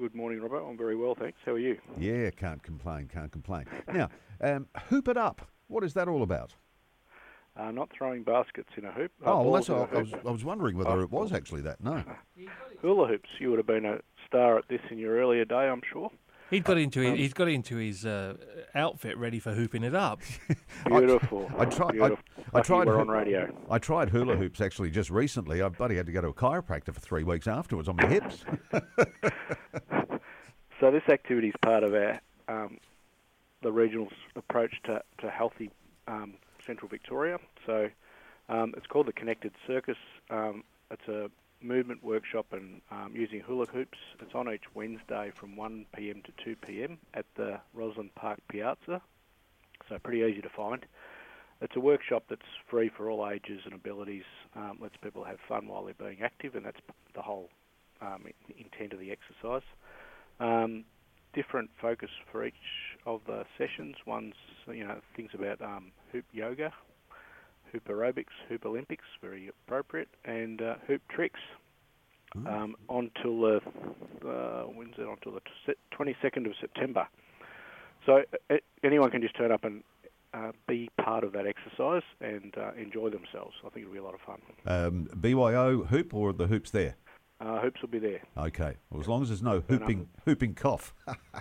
Good morning, Robert. I'm very well, thanks. How are you? Yeah, can't complain. Now, Hoop It Up. What is that all about? Not throwing baskets in a hoop. Oh, well, balls that's in a what hoop. I was wondering whether it was actually that. No. Hula hoops. You would have been a star at this in your earlier day, I'm sure. He's got into his outfit ready for hooping it up. Beautiful. I tried. Beautiful. I tried. We're on radio. I tried hula hoops actually just recently. I bloody had to go to a chiropractor for 3 weeks afterwards on my hips. So this activity is part of our the regional's approach to healthy Central Victoria. So it's called the Connected Circus. It's a movement workshop and using hula hoops. It's on each Wednesday from 1 p.m. to 2 p.m. at the Roslyn Park Piazza, so pretty easy to find. It's a workshop that's free for all ages and abilities, lets people have fun while they're being active, and that's the whole intent of the exercise. Different focus for each of the sessions. One's, things about hoop yoga, hoop aerobics, hoop Olympics, very appropriate, and hoop tricks. Until the 22nd of September. So anyone can just turn up and be part of that exercise and enjoy themselves. I think it'll be a lot of fun. BYO hoop or the hoops there? Hoops will be there. Okay. Well, as long as there's no hooping cough.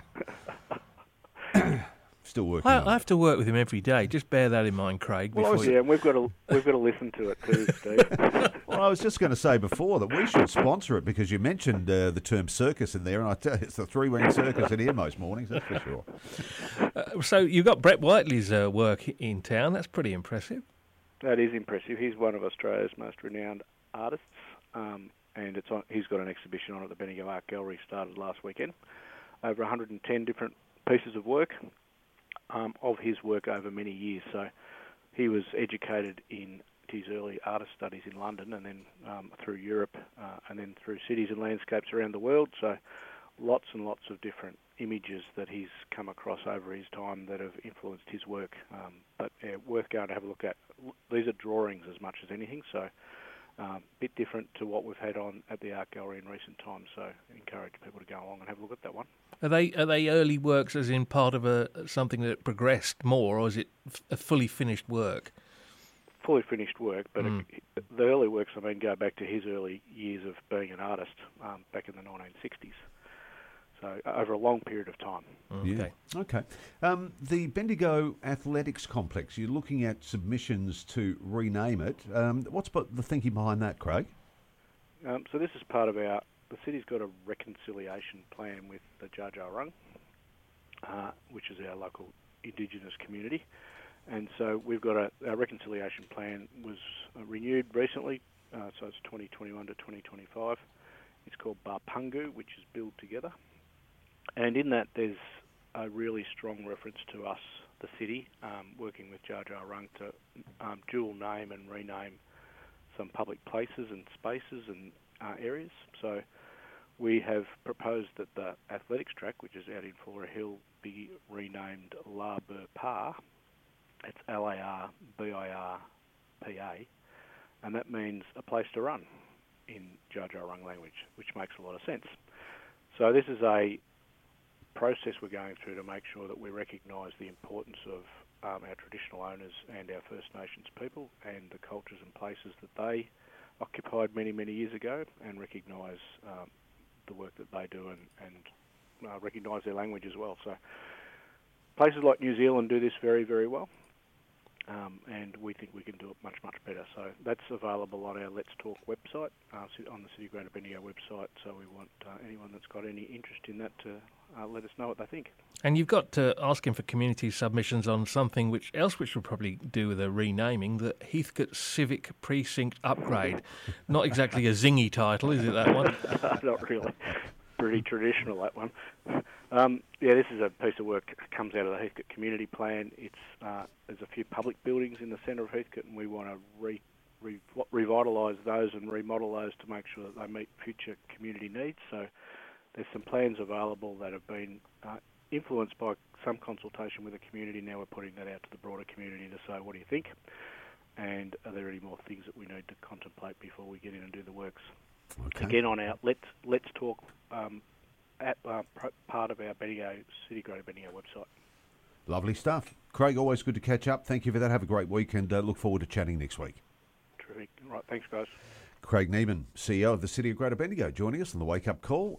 Still working. I have to work with him every day. Just bear that in mind, Craig. And we've got to listen to it too, Steve. Well, I was just going to say before that we should sponsor it because you mentioned the term circus in there, and I tell you, it's the three-wing circus in here most mornings, that's for sure. So you've got Brett Whiteley's work in town. That's pretty impressive. That is impressive. He's one of Australia's most renowned artists, and he's got an exhibition on at the Bendigo Art Gallery, started last weekend. Over 110 different pieces of work. Of his work over many years. So he was educated in his early artist studies in London and then through Europe and then through cities and landscapes around the world. So lots and lots of different images that he's come across over his time that have influenced his work. But worth going to have a look at. These are drawings as much as anything, so a bit different to what we've had on at the Art Gallery in recent times. So I encourage people to go along and have a look at that one. Are they early works, as in part of something that progressed more, or is it a fully finished work? Fully finished work, but the early works, go back to his early years of being an artist back in the 1960s. So over a long period of time. Okay. Yeah. Okay. The Bendigo Athletics Complex, you're looking at submissions to rename it. What's the thinking behind that, Craig? So this is part of the city's got a reconciliation plan with the Dja Dja Wurrung, which is our local Indigenous community. And so we've got our reconciliation plan was renewed recently, so it's 2021 to 2025. It's called Barpungu, which is Build Together. And in that there's a really strong reference to us, the city, working with Dja Dja Wurrung to dual name and rename some public places and spaces and areas. So we have proposed that the athletics track, which is out in Flora Hill, be renamed La Burpa. It's LARBIRPA, and that means a place to run in Dja Dja Wurrung language, which makes a lot of sense. So this is a process we're going through to make sure that we recognise the importance of our traditional owners and our First Nations people and the cultures and places that they occupied many, many years ago, and recognise the work that they do and recognise their language as well. So places like New Zealand do this very, very well, and we think we can do it much, much better. So that's available on our Let's Talk website, on the City of Greater Bendigo website. So we want anyone that's got any interest in that to let us know what they think. And you've got to ask him for community submissions on something which we'll probably do with a renaming, the Heathcote Civic Precinct Upgrade. Not exactly a zingy title, is it, that one? Not really. Pretty traditional, that one. This is a piece of work that comes out of the Heathcote Community Plan. There's a few public buildings in the centre of Heathcote, and we want to revitalise those and remodel those to make sure that they meet future community needs. So there's some plans available that have been influenced by some consultation with the community. Now we're putting that out to the broader community to say, what do you think? And are there any more things that we need to contemplate before we get in and do the works? Okay. Again, on our Let's Talk part of our Bendigo, City Greater Bendigo website. Lovely stuff. Craig, always good to catch up. Thank you for that. Have a great week and look forward to chatting next week. Terrific. Right, thanks, guys. Craig Neiman, CEO of the City of Greater Bendigo, joining us on the Wake Up Call.